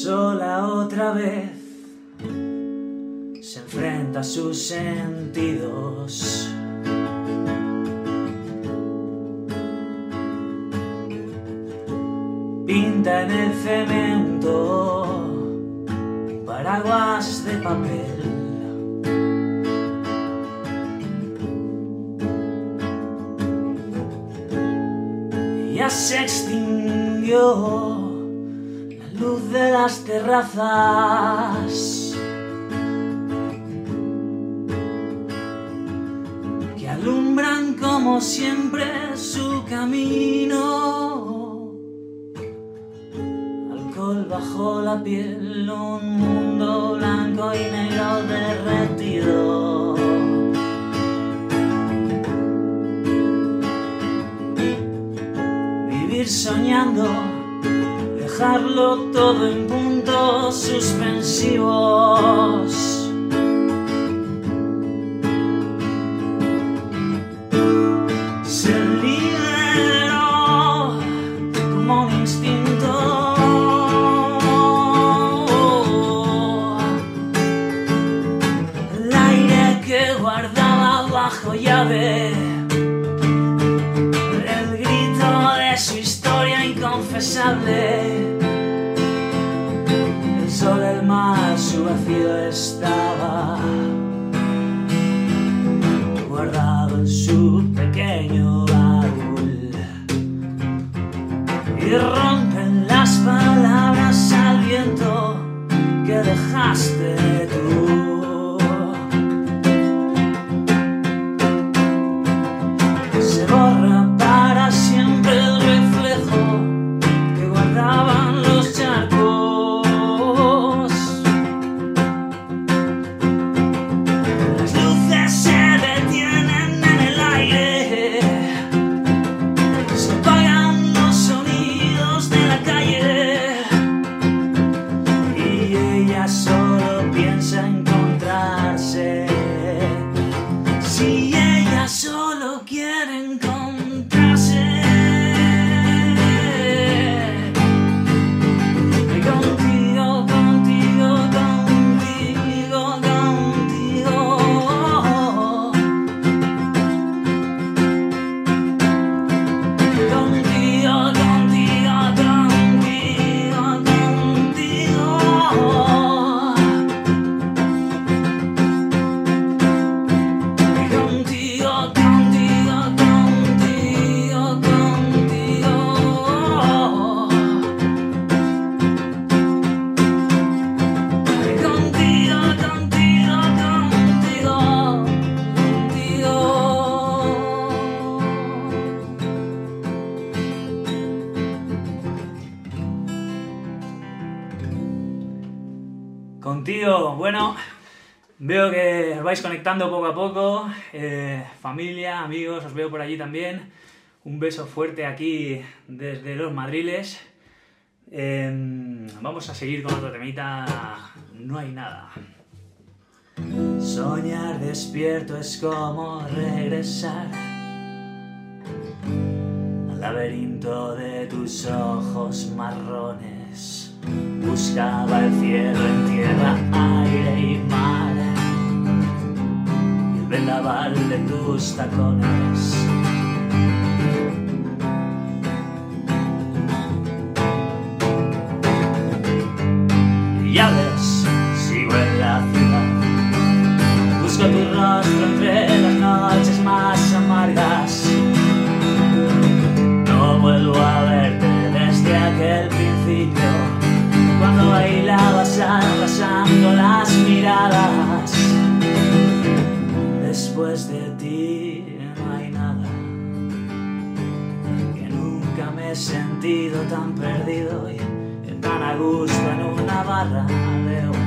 sola otra vez, se enfrenta a sus sentidos. Pinta en el cemento paraguas de papel. Ya se extinguió la luz de las terrazas que alumbran como siempre su camino. Alcohol bajo la piel, un mundo blanco y negro derretido. Vivir soñando, dejarlo todo en puntos suspensivos. Ser libre como un instinto. El aire que guardaba bajo llave, el grito de su historia inconfesable. El sol, el mar, su vacío estaba guardado en su pequeño baúl. Y rompen las palabras al viento que dejaste tú. Se borra para siempre el reflejo que guardaban los charcos. Las luces se detienen en el aire, se apagan los sonidos de la calle, y ella solo piensa encontrarse. Si ella solo quiere encontrarse contigo, contigo, contigo, contigo. Contigo, contigo, contigo, contigo. Contigo, contigo, contigo, contigo. Contigo, contigo, contigo, contigo. Contigo, bueno, veo que os vais conectando poco a poco, familia, amigos, os veo por allí también. Un beso fuerte aquí desde los Madriles. Vamos a seguir con otro temita, No hay nada. Soñar despierto es como regresar al laberinto de tus ojos marrones. Buscaba el cielo en tierra, aire y mar, y el vendaval de tus tacones. Y ya ves, sigo en la ciudad, busco tu rostro entre las noches más amargas. No vuelvo a verte desde aquel principio, cuando bailabas arrasando las miradas. Después de ti no hay nada, que nunca me he sentido tan perdido y tan a gusto en una barra de un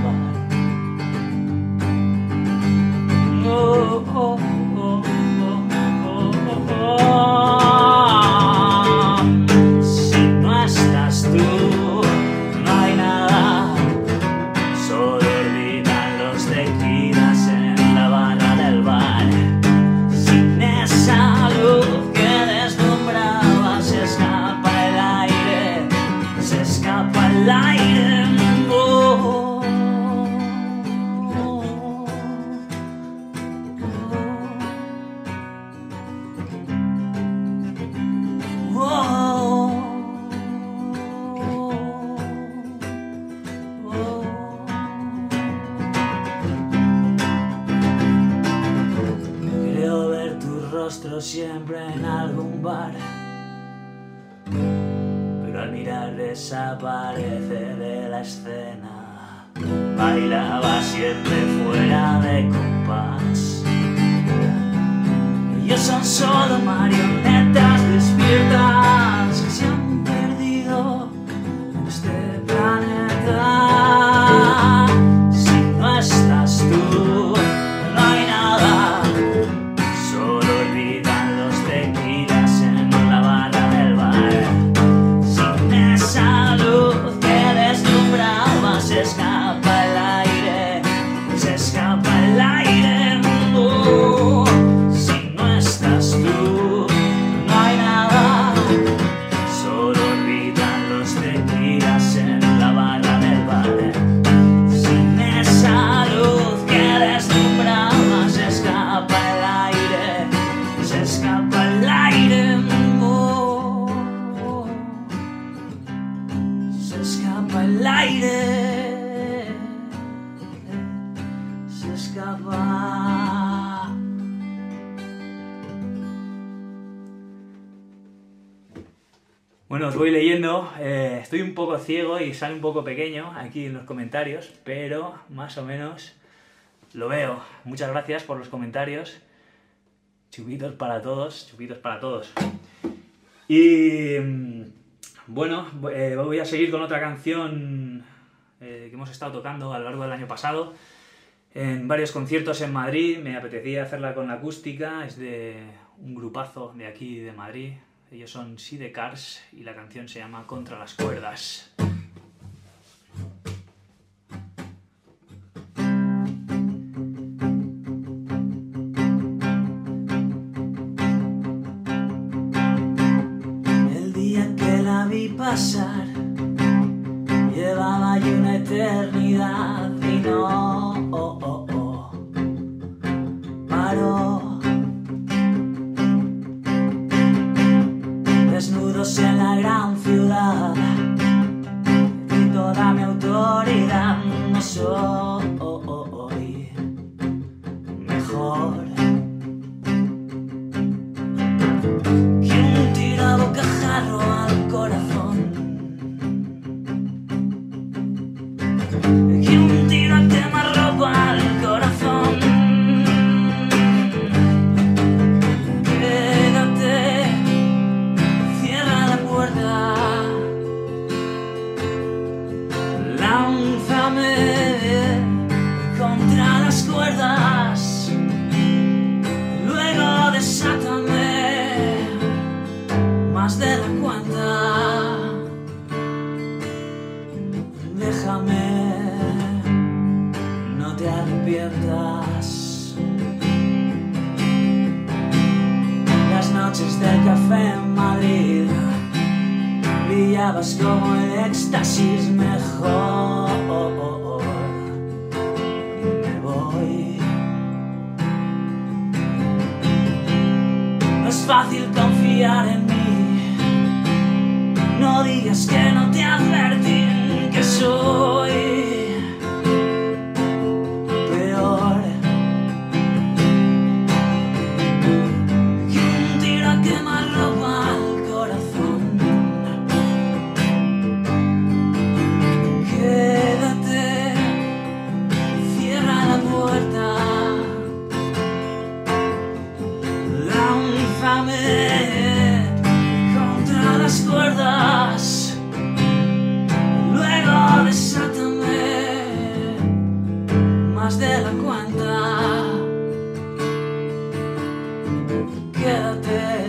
bar. Oh, oh, oh, oh, oh, oh, oh. Si no estás tú, no hay nada, solo olvidan los tequilas en la barra del bar. Sin esa luz que deslumbraba, se escapa el aire, se escapa el aire. siempre en algún bar, pero al mirar desaparece de la escena. Bailaba siempre fuera de compás. Ellos son solo marionetas despiertas que se han perdido en este planeta. Si no estás tú, no hay nada. Solo olvidan los tequilas en la barra del bar. Sin esa luz que deslumbraba se escapa el aire, se escapa el aire. Si no estás tú, no hay nada. Solo olvidan los tequilas en la barra del bar. Sin esa luz que deslumbraba se escapa el aire, se escapa el aire. Se escapa el aire, se escapa. Bueno, os voy leyendo, estoy un poco ciego y sale un poco pequeño aquí en los comentarios, pero más o menos lo veo. Muchas gracias por los comentarios. Chupitos para todos, chupitos para todos. Y bueno, voy a seguir con otra canción que hemos estado tocando a lo largo del año pasado en varios conciertos en Madrid. Me apetecía hacerla con la acústica, es de un grupazo de aquí de Madrid. Ellos son Sidecars y la canción se llama Contra las cuerdas. El día que la vi pasar llevaba ya una eternidad y no paró. Desnudos en la gran ciudad y toda mi autoridad, no soy mejor que un tiro a bocajarro al corazón, que un tiro a quemarropa al corazón. Quédate, cierra la puerta, lánzame contra las cuerdas, luego desátame más de la cuenta. Déjame, no te arrepientas. Las noches del café en Madrid brillabas como el éxtasis mejor. Me voy. No es fácil confiar en mí. No digas que no te advertí que soy peor que un tiro a quemarropa al corazón. Quédate, cierra la puerta, lánzame contra las cuerdas, luego desátame más de la cuenta. Quédate.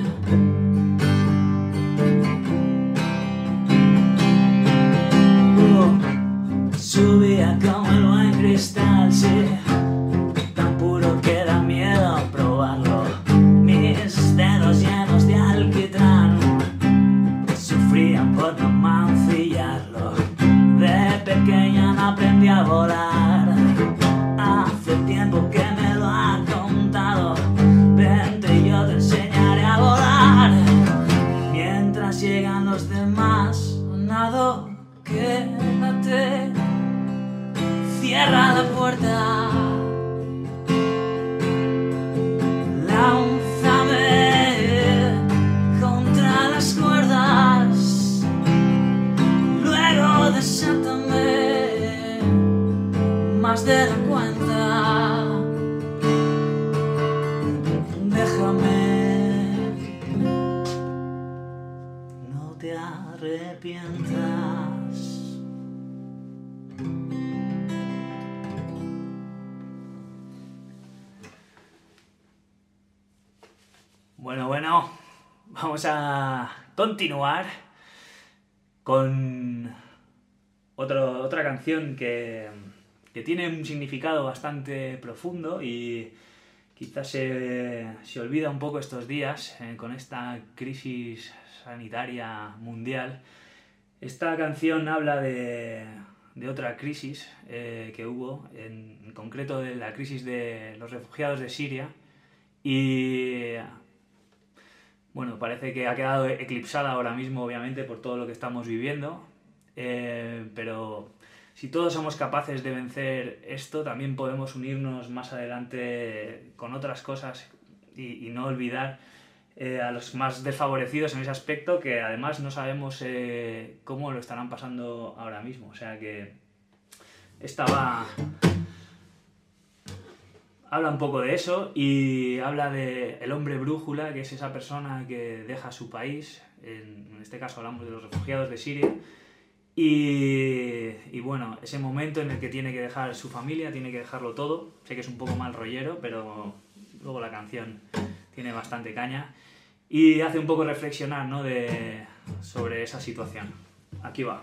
Subía como el buen cristal, sí, tan puro que da miedo probarlo. Mis dedos llenos de alquitrán sufrían por no mancillarlo. De pequeña no aprendí a volar. Hace tiempo que me lo ha contado. Vente y yo te enseñaré a volar. Mientras llegan los demás, nado. Quédate, cierra la puerta, lánzame desátame más de la cuenta. Déjame, no te arrepientas. Bueno, vamos a continuar con otra canción que tiene un significado bastante profundo y quizás se olvida un poco estos días con esta crisis sanitaria mundial. Esta canción habla de otra crisis que hubo, en concreto de la crisis de los refugiados de Siria, y bueno, parece que ha quedado eclipsada ahora mismo, obviamente, por todo lo que estamos viviendo, pero si todos somos capaces de vencer esto, también podemos unirnos más adelante con otras cosas y no olvidar a los más desfavorecidos en ese aspecto, que además no sabemos cómo lo estarán pasando ahora mismo. O sea que habla un poco de eso y habla de el hombre brújula, que es esa persona que deja su país, en este caso hablamos de los refugiados de Siria, y bueno, ese momento en el que tiene que dejar su familia, tiene que dejarlo todo. Sé que es un poco mal rollero, pero luego la canción tiene bastante caña y hace un poco reflexionar, ¿no?, sobre esa situación. Aquí va.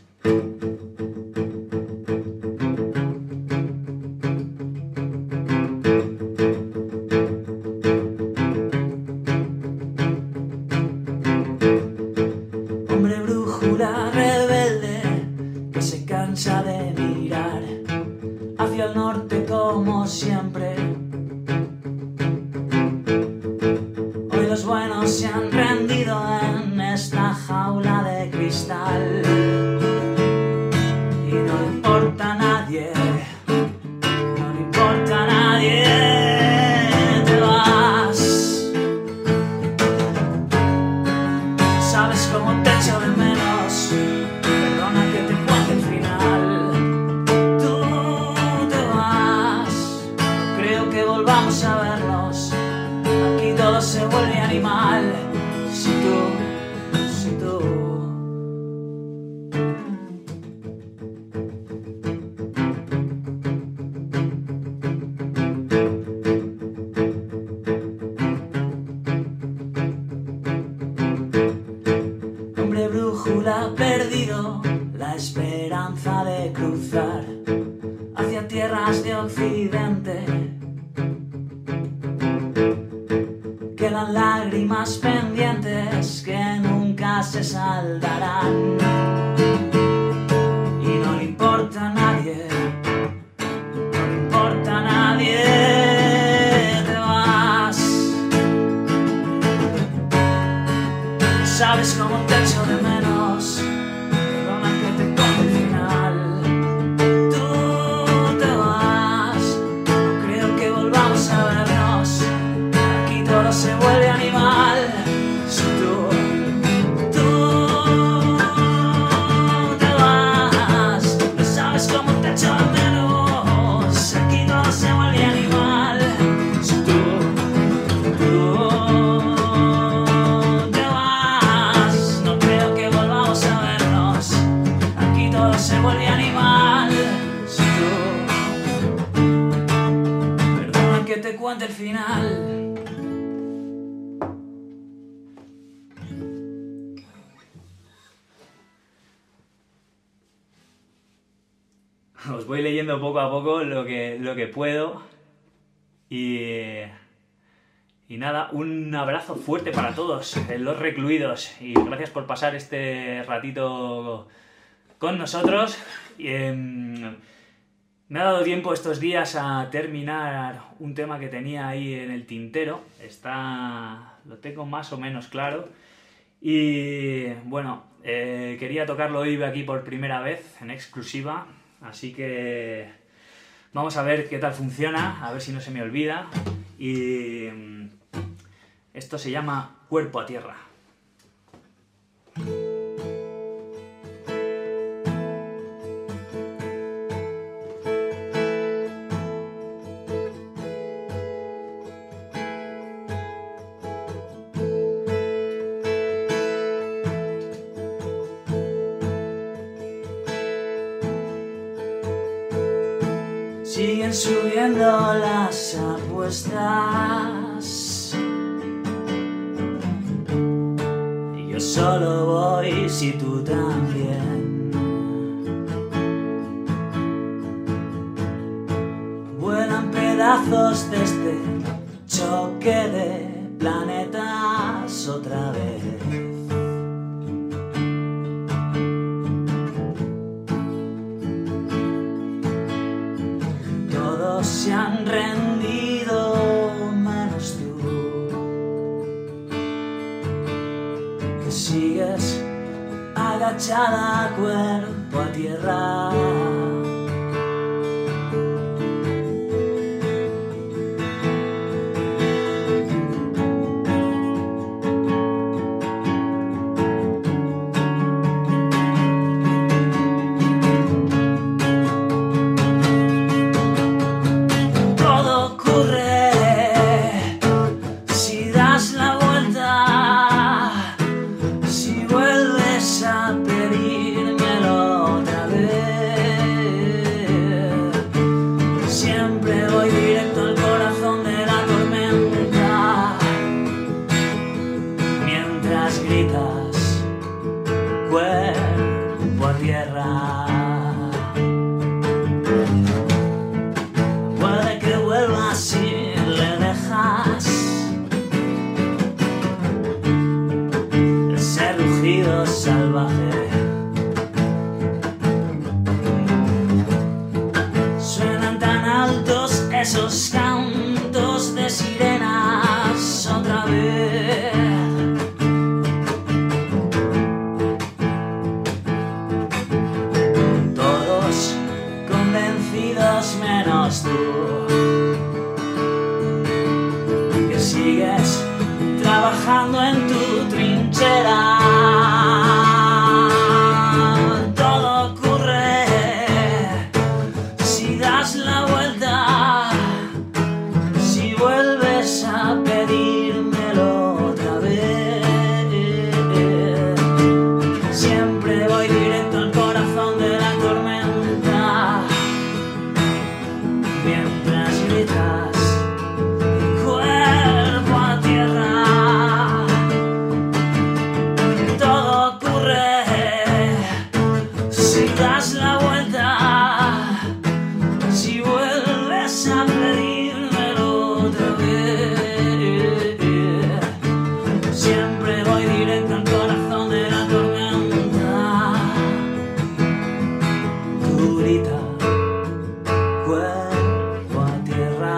Hombre brújula rebelde que se cansa de mirar hacia el norte como siempre. Hoy los buenos se han rendido en esta jaula de cristal y no le importa a nadie, no le importa a nadie. Te vas, sabes cómo te echo de menos. Perdona que te cuente el final. Tú te vas, no creo que volvamos a vernos. Aquí todo se vuelve animal. Si tú hombre brújula perdido la esperanza de cruzar hacia tierras de occidente. Quedan lágrimas pendientes que nunca se saldarán y no le importa a nadie, no le importa a nadie. Te vas, sabes cómo te echo de menos. Perdona que te cuente el final. Tú te vas, no creo que volvamos a vernos. Aquí todo se vuelve animal. Si tú te vas, no sabes cómo te echo de menos. Aquí todo se vuelve animal. Si tú te vas, no creo que volvamos a vernos. Aquí todo se vuelve animal. Si tú, perdona que te cuente el final. Os voy leyendo poco a poco lo que puedo y nada, un abrazo fuerte para todos los recluidos y gracias por pasar este ratito con nosotros. Me ha dado tiempo estos días a terminar un tema que tenía ahí en el tintero. Lo tengo más o menos claro y bueno, quería tocarlo hoy aquí por primera vez en exclusiva. Así que vamos a ver qué tal funciona, a ver si no se me olvida. Y esto se llama Cuerpo a Tierra. siguen subiendo las apuestas. Y yo solo voy si tú también. Vuelan pedazos de este choque de planetas otra vez. Todos se han rendido menos tú, que sigues agachada cuerpo a tierra. Cuerpo a tierra. Puede que vuelvas si le dejas ese rugido salvaje. Suenan tan altos esos cantos de sirenas otra vez. Menos tú, que sigues trabajando en tu trinchera. Todo ocurre si das la vuelta, si vuelves a pedírmelo otra vez. Siempre voy directo al corazón de la tormenta. Mientras gritas, cuerpo a tierra, todo ocurre si das la vuelta, si vuelves a pedírmelo otra vez. Siempre voy directo al corazón de la tormenta. Tú grita, cuerpo a tierra.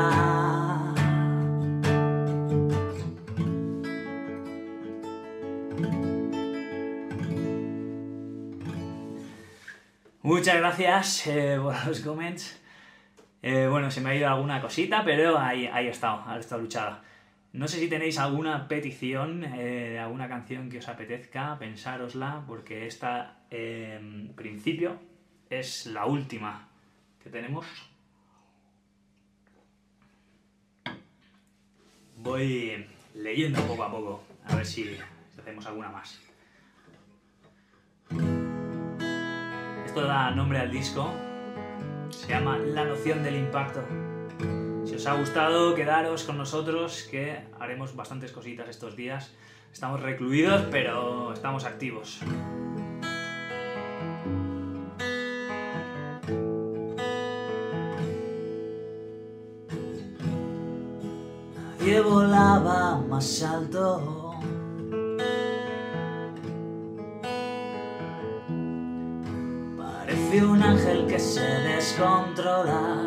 Muchas gracias por los comments. Bueno, se me ha ido alguna cosita, pero ahí ha estado luchada. No sé si tenéis alguna petición de alguna canción que os apetezca, pensárosla, porque esta, en principio, es la última que tenemos. Voy leyendo poco a poco, a ver si hacemos alguna más. Esto da nombre al disco, se llama La noción del impacto. Si os ha gustado, quedaros con nosotros, que haremos bastantes cositas estos días. Estamos recluidos, pero estamos activos. Nadie volaba más alto. Parece un ángel que se descontrola.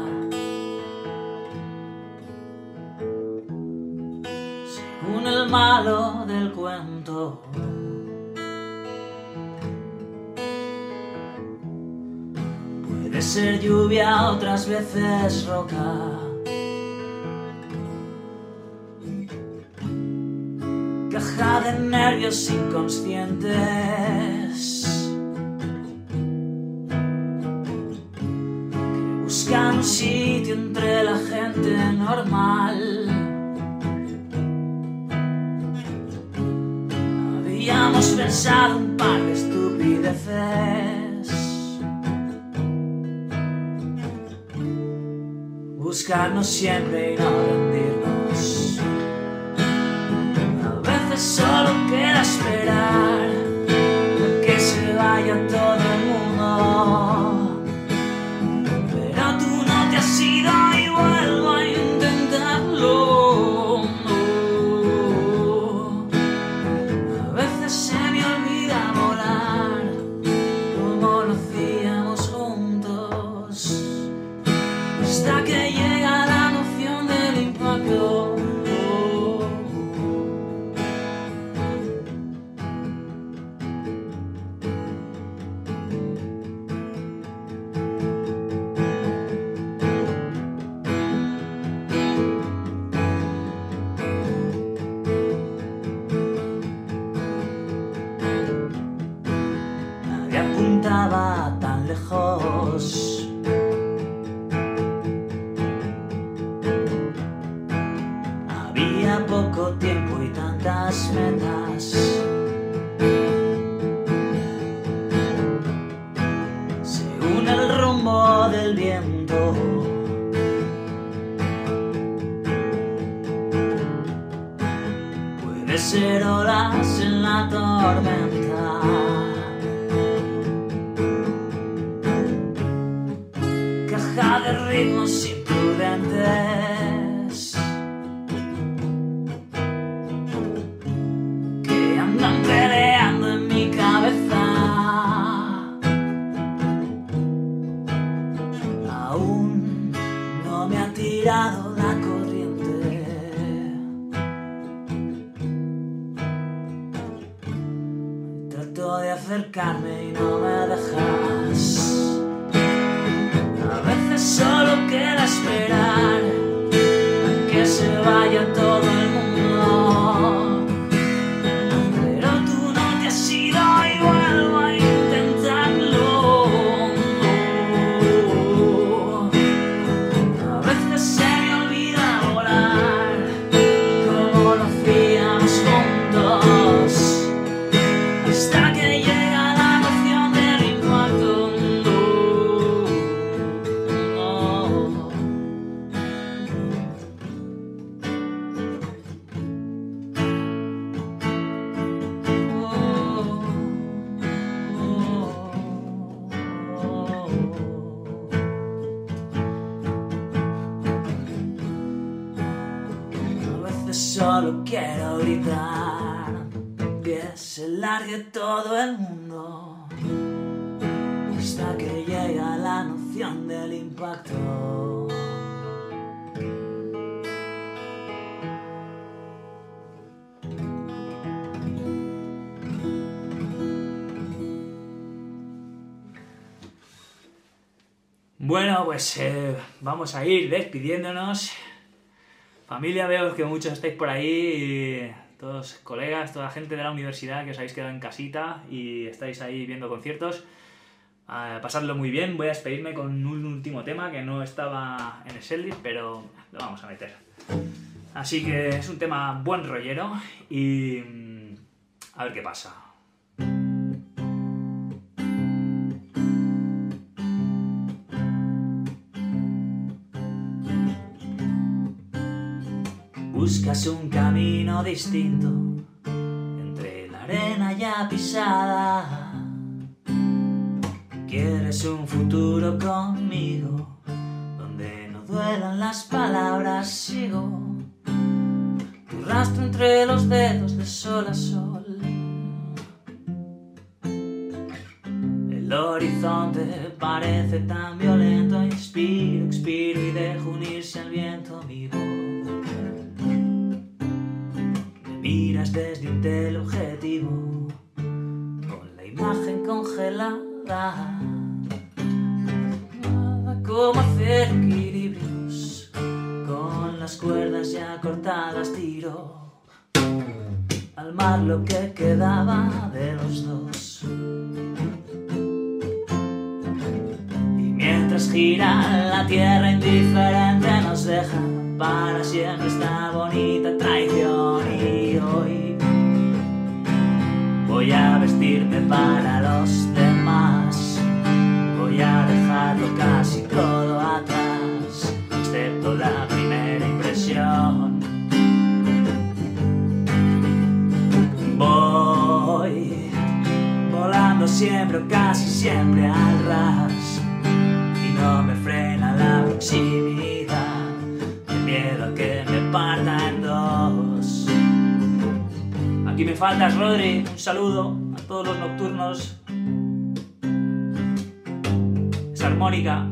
Según el malo del cuento. Puede ser lluvia, otras veces roca. Caja de nervios inconscientes que buscan un sitio entre la gente normal. Habíamos pensado un par de estupideces, buscarnos siempre y no rendirnos. A veces solo queda esperar a que se vaya todo el mundo, pero tú no te has ido y vuelvo a intentarlo. A veces se me olvida volar como lo hacíamos juntos, hasta que llega la noción del impacto. Nadie apuntaba tan lejos, había poco tiempo y tantas metas. Según el rumbo del viento, puede ser olas en la tormenta, caja de ritmos imprudentes que andan peleando en mi cabeza. Aún no me ha tirado la corriente, trato de acercarme y no me dejas. A veces solo queda esperar a que se vaya todo el mundo, pero tú no te has ido y vuelvo a intentarlo. A veces se me olvida volar como lo hacíamos juntos, hasta que llega la noción del impacto. A veces solo quiero gritar que se largue todo el mundo, hasta que llega la noción del impacto. Bueno, pues vamos a ir despidiéndonos. Familia, veo que muchos estáis por ahí, y todos colegas, toda la gente de la universidad que os habéis quedado en casita y estáis ahí viendo conciertos. Pasadlo muy bien. Voy a despedirme con un último tema que no estaba en el setlist, pero lo vamos a meter. Así que es un tema buen rollero y a ver qué pasa. Buscas un camino distinto entre la arena ya pisada. Quieres un futuro conmigo donde no duelan las palabras. Sigo tu rastro entre los dedos de sol a sol. El horizonte parece tan violento. Inspiro, expiro y dejo unirse al viento mi voz. Miras desde un teleobjetivo con la imagen congelada. Nada como hacer equilibrios con las cuerdas ya cortadas. Tiro al mar lo que quedaba de los dos. Y mientras gira la tierra indiferente nos deja para siempre esta bonita traición. Y hoy voy a vestirme para los demás, voy a dejarlo casi todo atrás, excepto siempre o casi siempre al ras y no me frena la proximidad, de miedo a que me parta en dos. Aquí me faltas, Rodri. Un saludo a todos los nocturnos. Esa armónica.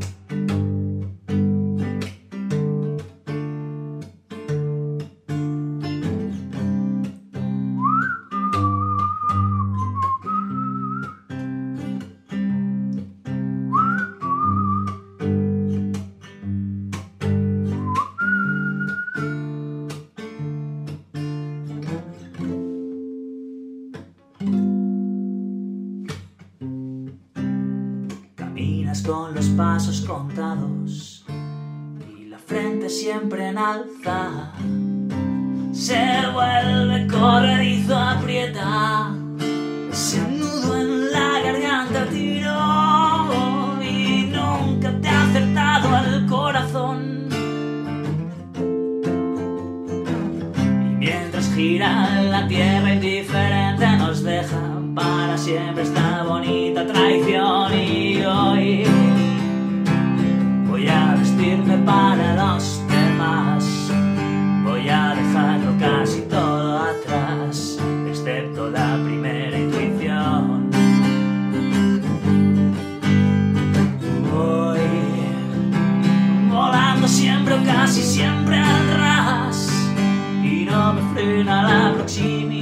Caminas con los pasos contados y la frente siempre en alza. Se vuelve corredizo, aprieta ese nudo en la garganta, tiro y nunca te ha acertado al corazón. Y mientras gira la tierra indiferente nos deja para siempre esta bonita traición. Y hoy voy a vestirme para los demás, voy a dejarlo casi todo atrás, excepto la primera intuición. Voy volando siempre o casi siempre al ras y no me frena la proximidad,